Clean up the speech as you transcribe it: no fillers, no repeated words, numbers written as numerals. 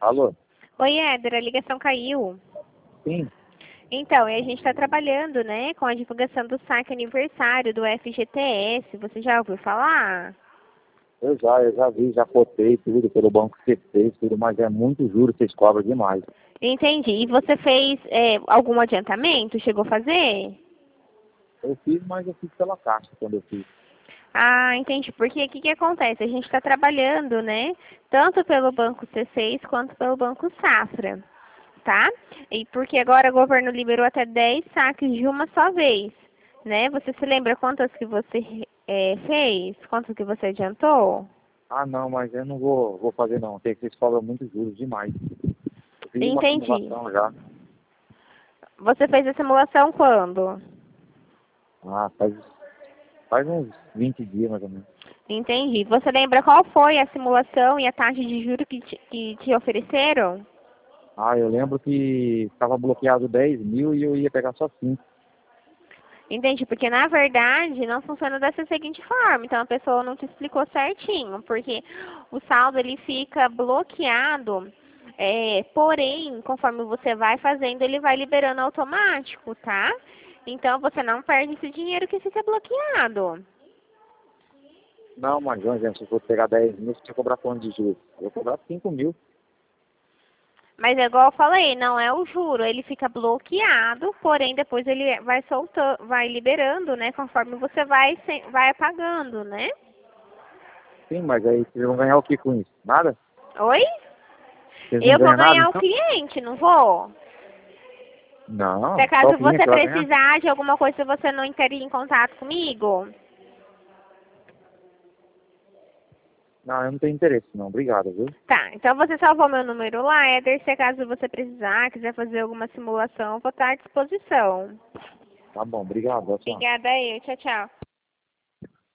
Alô? Oi, Éder, a ligação caiu. Sim, Então, e a gente está trabalhando, né, com a divulgação do saque aniversário do FGTS. Você já ouviu falar? eu já vi, já cotei tudo pelo banco que você fez, tudo, mas é muito juros, vocês cobram demais. Entendi. E você fez algum adiantamento? Chegou a fazer? Eu fiz, mas eu fiz pela caixa quando eu fiz. Ah, entendi. Porque o que acontece? A gente está trabalhando, né, tanto pelo Banco C6 quanto pelo Banco Safra, tá? E porque agora o governo liberou até 10 saques de uma só vez, né? Você se lembra quantas que você fez? Quantas que você adiantou? Ah, não, mas eu não vou fazer não, tem que vocês cobram muito juros demais. Eu fiz uma Entendi. simulação já. Você fez a simulação quando? Ah, faz uns 20 dias mais ou menos. Entendi. Você lembra qual foi a simulação e a taxa de juros que te ofereceram? Ah, eu lembro que estava bloqueado 10 mil e eu ia pegar só 5. Entendi, porque na verdade não funciona dessa seguinte forma. Então a pessoa não te explicou certinho, porque o saldo ele fica bloqueado, porém, conforme você vai fazendo, ele vai liberando automático, tá? Então você não perde esse dinheiro que fica bloqueado. Não, mas se eu for pegar 10 mil, você tinha que cobrar quanto de juros? Eu vou cobrar 5 mil. Mas é igual eu falei, não é o juro, ele fica bloqueado, porém depois ele vai soltando, vai liberando, né, conforme você vai pagando, né? Sim, mas aí vocês vão ganhar o que com isso? Nada? Oi? Vocês não Eu vou ganham nada, ganhar o então? cliente, não vou? Se Não, só o acaso você cliente vai ganhar. precisar de alguma coisa, você não entraria em contato comigo? Não, eu não tenho interesse, não. Obrigado, viu? Tá, então você salvou meu número lá, Éder. Se acaso você precisar, quiser fazer alguma simulação, eu vou estar à disposição. Tá bom, obrigado. Tchau. Obrigada eu. Tchau, tchau.